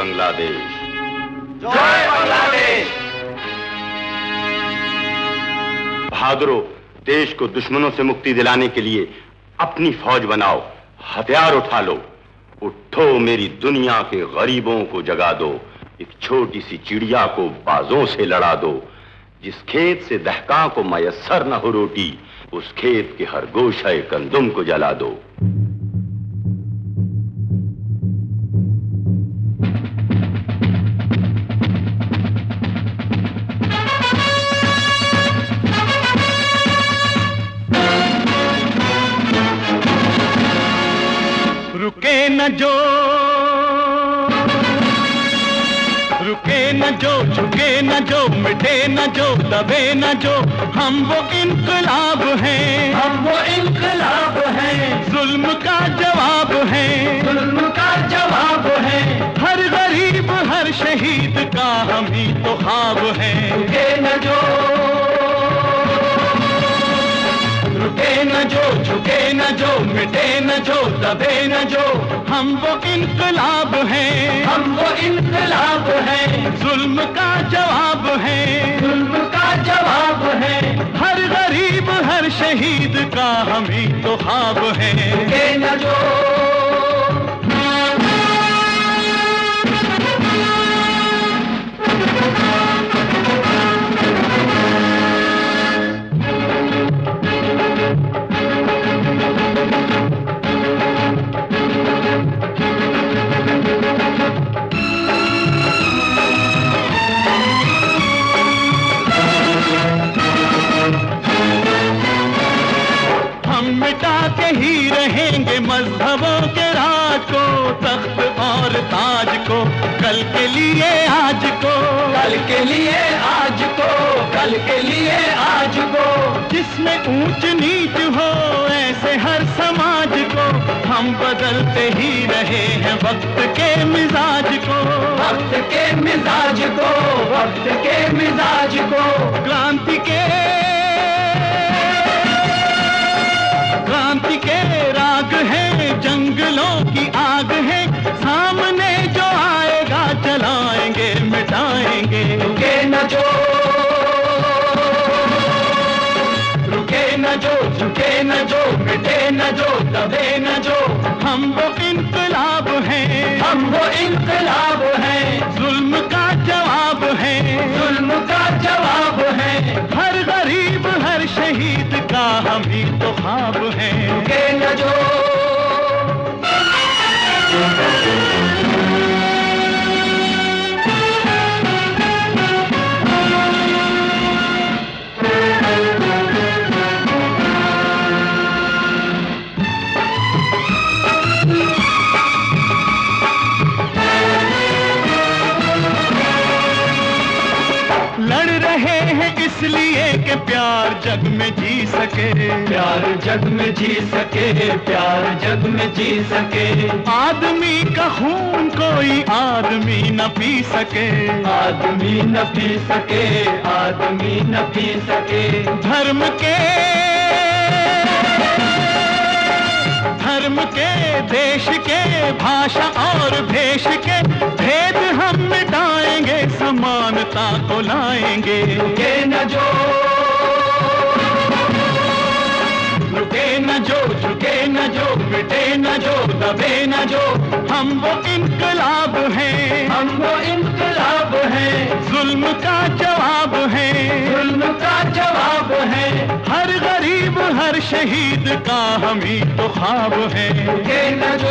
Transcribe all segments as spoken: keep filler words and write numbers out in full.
बांग्लादेश। जय बांग्लादेश। बहादुरों, देश को दुश्मनों से मुक्ति दिलाने के लिए अपनी फौज बनाओ, हथियार उठा लो। उठो, मेरी दुनिया के गरीबों को जगा दो। एक छोटी सी चिड़िया को बाजों से लड़ा दो। जिस खेत से दहकां को मयस्सर न हो रोटी, उस खेत के हर गोशे कंदुम को जला दो। रुके न जो रुके न जो, झुके न जो, मिटे न जो, दबे न जो, हम वो इनकलाब हैं, हम वो इनकलाब हैं। जुल्म का जवाब है, जुल्म का जवाब है। हर गरीब हर शहीद का हम ही तो ख्वाब है। रुके न जो रुके न जो, झुके न जो, मिटे न जो, दबे न जो, हम वो इनकलाब हैं, हम वो इनकलाब हैं। जुल्म का जवाब है, जुल्म का जवाब है। हर गरीब हर शहीद का हम ही तो ख्वाब है। रुके न जो मिटा के ही रहेंगे मजहबों के राज को, तख्त और ताज को, कल के लिए आज को, कल के लिए आज को, कल के लिए आज को। जिसमें ऊंच नीच हो ऐसे हर समाज को, हम बदलते ही रहे हैं वक्त के मिजाज को, वक्त के मिजाज को, वक्त के मिजाज को। क्रांति के क्रांति के राग है, जंगलों की आग है, सामने जो आएगा चलाएंगे मिटाएंगे। रुके न जो रुके न जो, झुके न जो, मिटे न जो, दबे न जो, हम वो इनकलाब हैं, हम वो इनकलाब हैं। जुल्म का जवाब है, जुल्म का जवाब है। हर गरीब हर शहीद का हम ही तो ख्वाब है। रुके न जो लड़ रहे हैं इसलिए कि प्यार जग में जी सके, प्यार जग में जी सके, प्यार जग में जी सके। आदमी का खून कोई आदमी न पी सके, आदमी न पी सके, आदमी न पी सके। धर्म के धर्म के, देश के, भाषा और भेष के भेद हम मिटाएंगे, समानता को लाएंगे। रुके न जो रुके न जो, झुके न जो, मिटे न जो, दबे न जो, हम वो इनकलाब हैं, हम वो इनकलाब हैं। जुल्म का जवाब है, जुल्म का जवाब है। हर गरीब हर शहीद का हम ही तो ख्वाब है। रुके न जो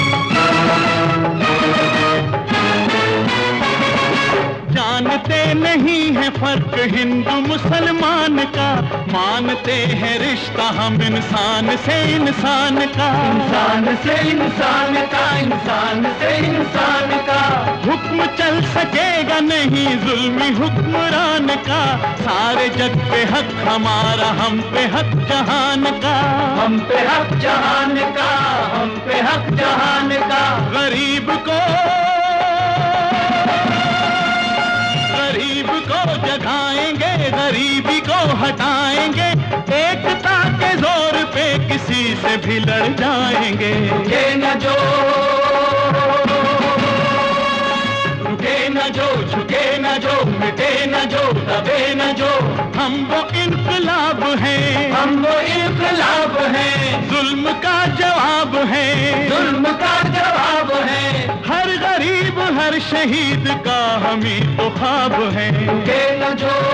जानते नहीं है फर्क हिंदू मुसलमान का, मानते हैं रिश्ता हम इंसान से इंसान का, इंसान से इंसान का, इंसान से इंसान का। हुक्म चल सकेगा नहीं जुल्मी हुक्मरान का, सारे जग पे हक हमारा, हम पे हक जहान का, हम पे हक जहान का, हम पे हक जहान का। गरीब को गरीब को जगाएंगे, गरीबी को हटाएंगे, एकता के जोर पे किसी से भी लड़ जाएंगे। रुके न जो, रुके न जो, झुके न जो, मिटे न जो, दबे न जो। हम वो इनकलाब हैं, हम वो इनकलाब हैं, जुल्म का जवाब है, जुल्म का जवाब है। हर गरीब हर शहीद का हम ही तो ख्वाब है। रुके न जो,